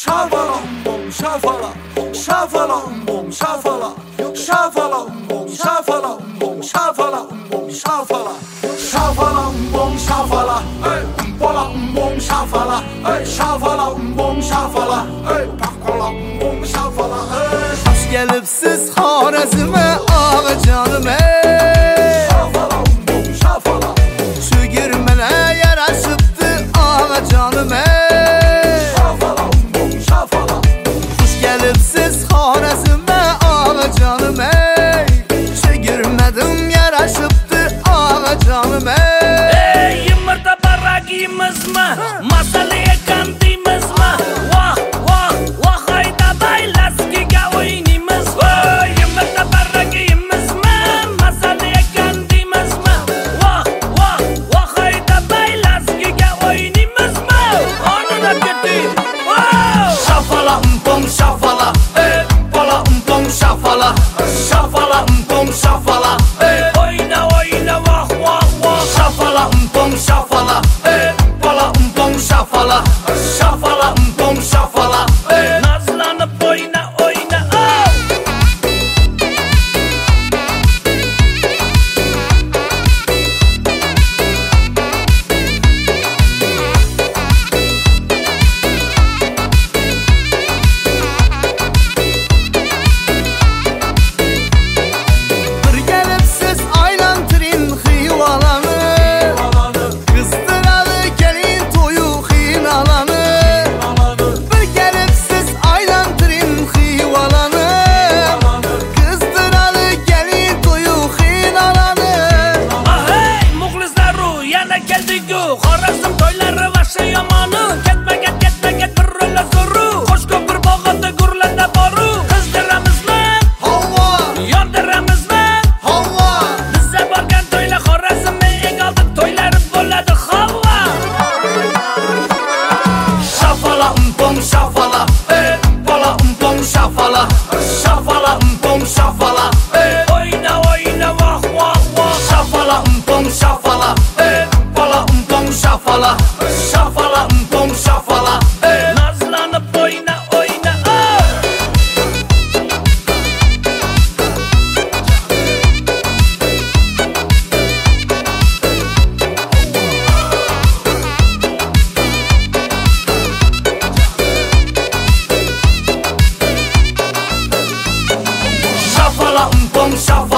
şafala bom şafala şafala bom şafala şafala bom şafala bom şafala bom şafala şafala bom şafala pola bom şafala şafala bom şafala pakola bom şafala. Hoş gelipsiz Xorazm'e ağa canım şafala bom şafala şu girmene yaraşıptı ağa canım şafala bom şafala hoş gelipsiz Xorazm'e ağa canım şu girmedim yaraşıptı ağa canım Yumurta barak yiyimiz mi? Masalaya kandimiz mi? Vah vah vah hayda baylaskiga oynaymiz mi? Yumurta barak yiyimiz mi? Masalaya kandimiz mi? Vah vah vah hayda baylaskiga oynaymiz mi? Onuna gitti. Şafala pom şafala pola pom şafala şafala pom şafala Oyna oyna vah vah vah. şafala pom şafala pola pom şafala şafala pom şafala Nazlanıp oyna oyna. Bir gelipsiz aylantirin xivalanı kızdıralı gelin toyu xinalanı bir gelipsiz aylantirin xivalanı kızdıralı gelin toyu xinalanı Hey muxlislaru yana keldiku Xorazm to'ylari vashi yomoni ketma ket bir ro'la zo'ru Qo'sh ko'pir bog'ida gurlanda boru Qizdiramizmi Havva yondiramizmi Havva Bizda borgan to'ylar Xorazmni eng oldin to'ylari bo'ladi Havva şafala pom şafala pola pom şafala şafala pom şafala Oyna oyna vah vah vah. şafala pom şafala pola pom şafala şafala pom şafala Nazlanıp oyna oyna. şafala pom şafala